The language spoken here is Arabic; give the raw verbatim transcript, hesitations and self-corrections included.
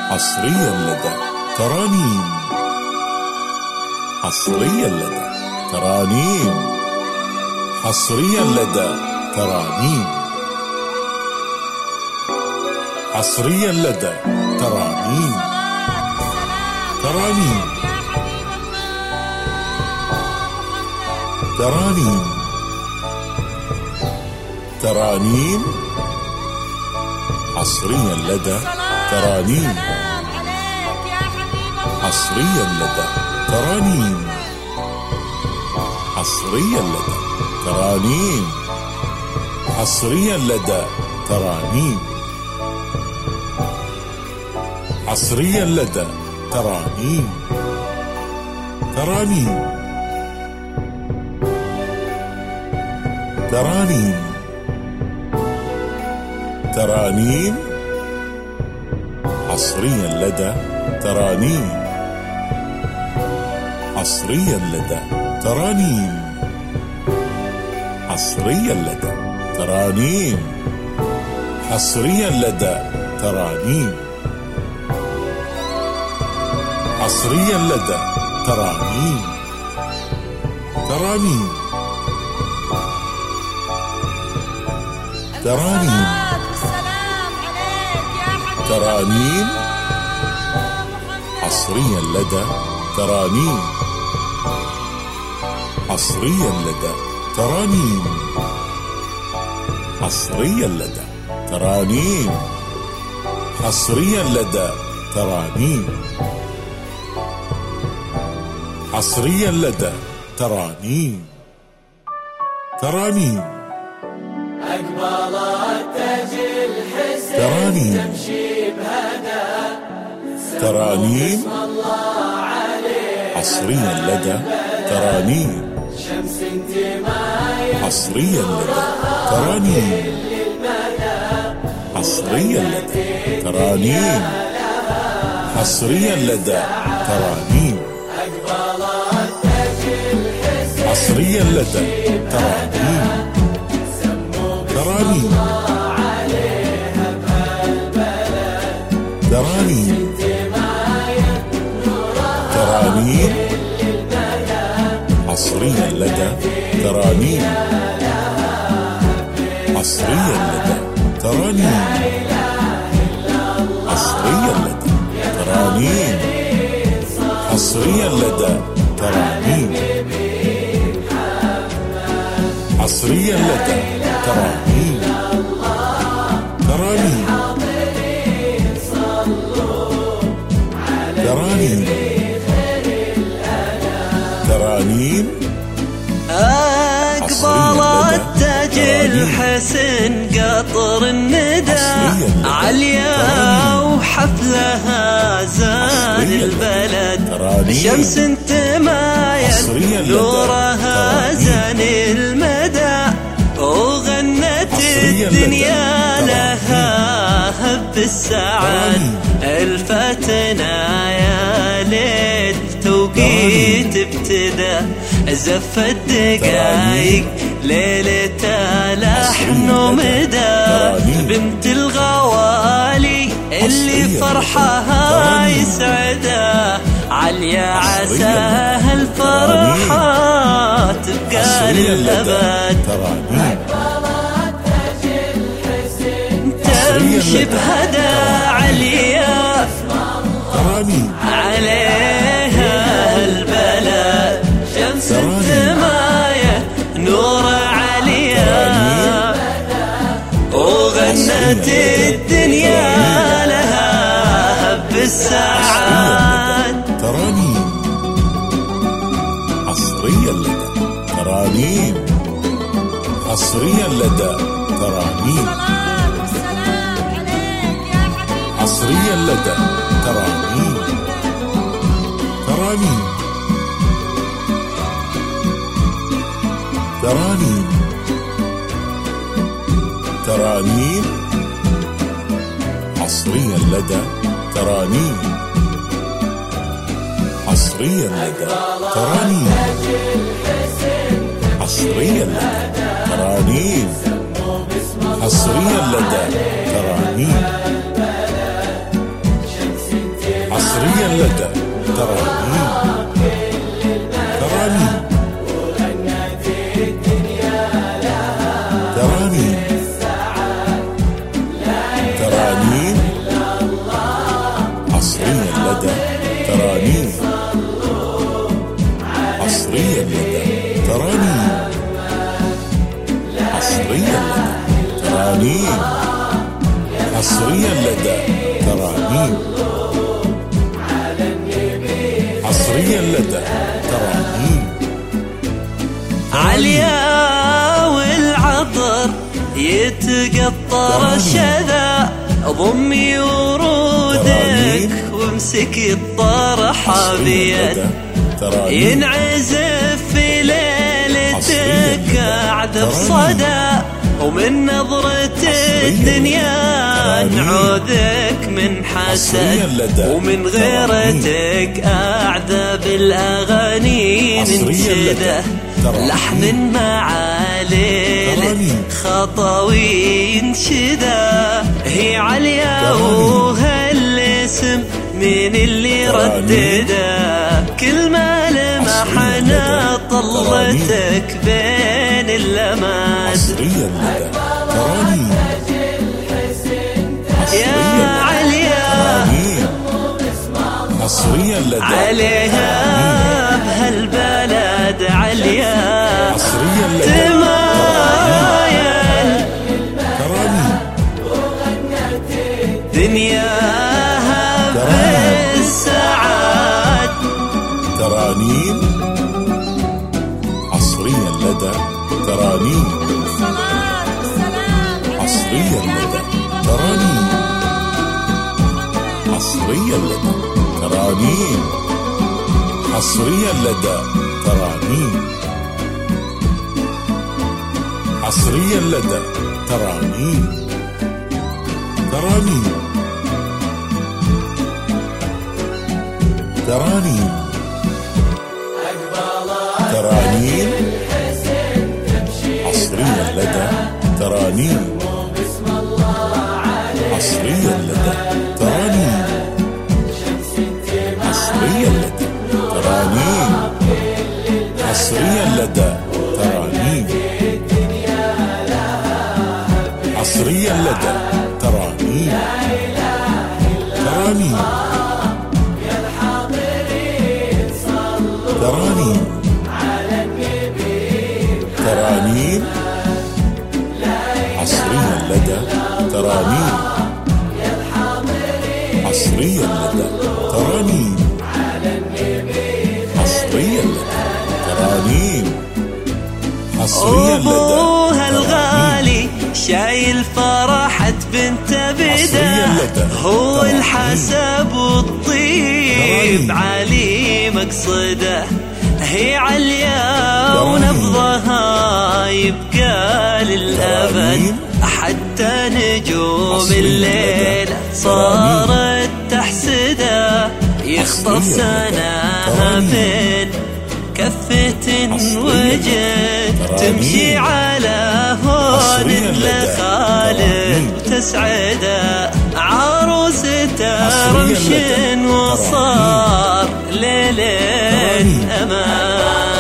حصريا لدى ترانيم. حصريا لدى ترانيم. حصريا لدى ترانيم. حصريا لدى ترانيم. ترانيم. ترانيم. ترانيم. حصريا لدى ترانيم. حصريا لدى ترانيم. حصريا لدى ترانيم. حصريا لدى ترانيم. حصريا لدى ترانيم. ترانيم. ترانيم. ترانيم. حصريا لدى ترانيم. حصريا لدى ترانيم. حصريا لدى ترانيم. حصريا لدى ترانيم. حصريا لدى ترانيم. ترانيم. ترانيم. ترانيم. حصريا لدى ترانيم. حصريا لدى ترانيم. حصريا لدى ترانيم. حصريا لدى ترانيم. حصريا لدى ترانيم. ترانيم. أقبلت تاج الحسن ترانيم. تمشي بهدى ترانيم. الله عليه. حصريا لدى ترانيم. شمس انتماء حصريا لدى ترانيم. حصريا لدى ترانيم. حصريا لدى ترانيم. أقبلت تاج الحسن حصريا لدى ترانيم. ترانيم. ترانيم. ترانيم. حصريا لدى ترانيم. حصريا لدى ترانيم. حصريا لدى ترانيم. حصريا لدى ترانيم. حصريا لدى ترانيم. ترانيم. ترانيم. ترانيم. أقبلت تاج الحسن قطر الندى عليا وحفلها زان البلد. شمس انتمايل نورها زان المدى وغنت الدنيا لها هب السعد. الفتنا يا ليت توقيت ابتدى زف الدقايق ليلة لحن ومدى. بنت الغوالي اللي فرحها يسعدها عليا عساها الفرحة تبقى للأبد. تمشي بهدى عليا عليها البلد. شمس انتماية نور عليا وغنت الدنيا لها هب السعاد. ترانيم. حصريا لدى ترانيم. حصريا لدى ترانيم. حصريا لدى ترانيم. ترانيم. ترانيم. ترانيم. حصريا لدى ترانيم. حصريا لدى ترانيم. حصريا لدى ترانيم. حصريا لدى ترانيم. حصريا لدى ترانيم. ترانيم ترانيم ترانيم حصريا لدى ترانيم. حصريا لدى ترانيم. حصريا لدى ترانيم. حصريا لدى ترانيم. حصريا لدى ترانيم. عليا والعطر يتقطر الشذا، ضمي ورودك وامسك الطرحة بيد، ينعزف في ليلتك قاعد بصدى، ومن نظرة الدنيا نعوذك من حسد، ومن غيرتك قاعدة بالأغاني ننشده، لحن معالي خطوي نشده. هي عليا وهالاسم من اللي ردده، كل ما لمحنا طلتك بين اللمات. يا عليا حصريا لدى عليها بهالبلد عليا حصريا لدى تمايل ترانيم. دنياها بالسعاد. ترانيم حصريا لدى ترانيم. حصريا لدى ترانيم. حصريا لدى ترانيم. حصريا لدى ترانيم. حصريا لدى ترانيم. ترانيم ترانيم ترانيم حصريا لدى ترانيم. حصريا لدى ترانيم. حصريا لدى ترانيم. حصريا لدى ترانيم. حصريا لدى ترانيم. ترانيم ترانيم ترانيم حصريا لدى ترانيم. حصريا لدى ترانيم. حصريا لدى ترانيم. حصريا لدى أبوها الغالي شايل فرحة بنت بدا، هو الحسب والطيب علي مقصده. هي عليا ونبضها يبقى للأبد، حتى نجوم الليل صارت تحسده، يخطف سناها بين كفة وجد، تمشي على هون لخالد تسعده، عروسته رمش وصار ليلين أمان.